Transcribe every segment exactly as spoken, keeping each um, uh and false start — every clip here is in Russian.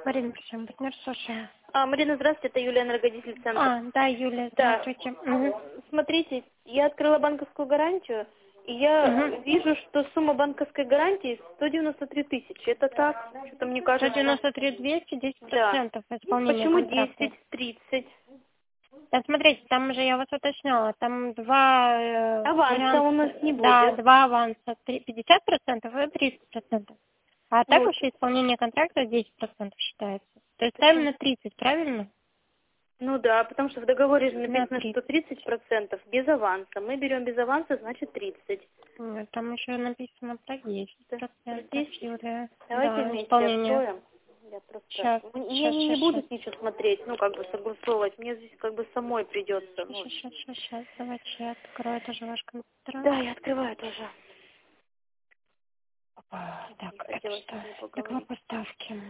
Марина, всем партнер, слушаю. А, Марина, здравствуйте, это Юлия, энергодизель центр. А, да, Юлия, Да. здравствуйте. Угу. Смотрите, я открыла банковскую гарантию, и я Угу. вижу, что сумма банковской гарантии сто девяносто три тысячи. Это так? Что-то мне сто кажется... девяносто три двести, десять Да. процентов исполнения Почему контракта. десять тридцать? Да, смотрите, там уже я вас уточняла, там два э, Аванса варианта. у нас не Да, будет. два аванса, три- пятьдесят процентов и тридцать процентов. А так Ну, уж исполнение контракта десять процентов считается. То есть ставим почему? на тридцать, правильно? Ну да, потому что в договоре же На написано, что тридцать. тридцать процентов без аванса. Мы берем без аванса, значит тридцать. Нет, там еще написано про десять Да, процентов, десять. Юлия. Давайте Да, вместе исполнение. откроем. Я просто... Сейчас, М- Я сейчас, не, не сейчас, буду сейчас. ничего смотреть, ну, как бы согласовывать. Мне здесь как бы самой придется. Ну, Сейчас, сейчас, сейчас, сейчас. Давайте я открою тоже ваш компьютер. да, я открываю тоже. А, Так, Не это хотела с что? вами Договор поговорить. поставки.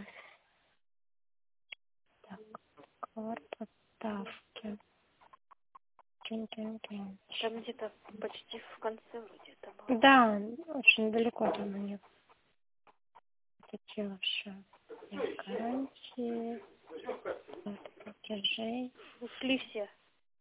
Так, договор поставки. Тин-тин-тин. Там где-то почти в конце вроде это было. Да, очень далеко там у них. Это вообще. Гарантии, оплата платежей. Ушли все.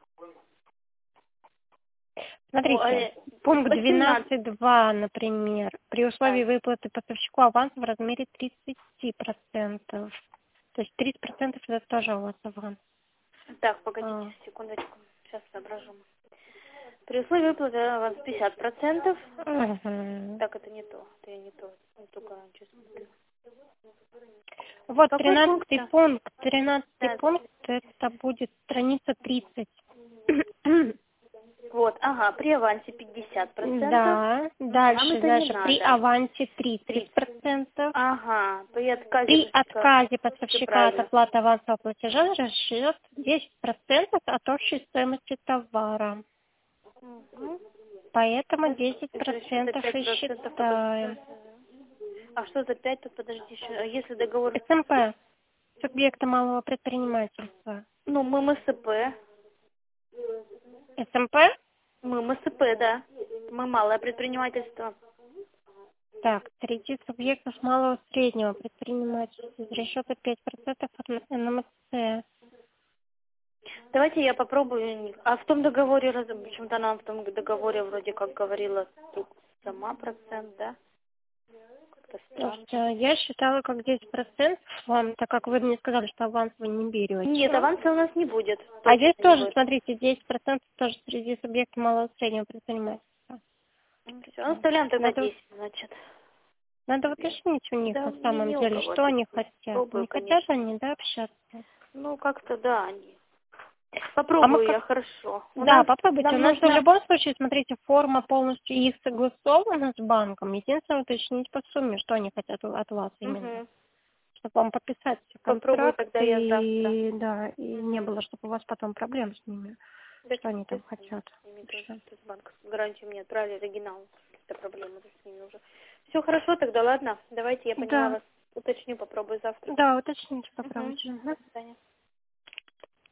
О, а, Смотрите, э, пункт восемнадцать. двенадцать два, например, при условии Да. выплаты поставщику аванс в размере тридцать процентов. То есть тридцать процентов это тоже у вас аванс. Так, погодите, А, секундочку. Сейчас соображу. При условии выплаты аванс пятьдесят процентов. мгм. Так, это не то. Это я не то. Не ту гарантию смотрю. Вот Какой тринадцатый пункт-то? пункт, тринадцатый Да. пункт, это будет страница тридцать. Вот, ага, при авансе пятьдесят процентов. Да, Нам дальше, это не дальше, при надо. авансе тридцать тридцать. процентов. Ага, при отказе При поставщика. отказе Все поставщика от правильно. оплаты авансового платежа расчет десять процентов от общей стоимости товара. Угу. Поэтому десять Это расчет процентов пять и процентов от считаем. отказа. А что за пять? Тут подожди еще. А если договор... СМП, субъекта малого предпринимательства. Ну, мы МСП. СМП, Мы МСП, да. Мы малое предпринимательство. так, среди субъектов малого среднего предпринимательства из расчета пять процентов от эн эм цэ. Давайте я попробую. А в том договоре, раз- почему-то нам в том договоре вроде как говорила тут сама процент, да? Как-то странно. Слушайте, я считала как десять процентов вам, так как вы мне сказали, что аванс вы не Нет, берете. аванса у нас не будет. А Точно здесь не тоже, будет. смотрите, десять процентов тоже среди субъектов малого среднего предпринимательства. Все, оставляем тогда Надо, десять, значит. надо уточнить у них Да, на не, самом не у деле, кого что это. они хотят. Пробую, Не хотят конечно. они, да, общаться? Ну, как-то да, они. А мы Попробую я, как... хорошо. У Да, нас, попробуйте. У нам нас в нужно... любом случае, смотрите, форма полностью их согласована с банком. Единственное, уточнить по сумме, что они хотят у- от вас именно. Угу. Чтобы вам подписать Попробую контракт тогда я завтра. и, да, и не Угу. было, чтобы у вас потом проблем с ними. Да, Что они там естественно, хотят с ними тоже. вообще. То есть банковскую гарантию мне отправили, оригинал. Какие-то проблемы с ними уже. Все хорошо, тогда ладно. Давайте, я поняла Да, вас. Уточню, попробую завтра. да, уточните, Угу. попробуйте. До Мгм. свидания.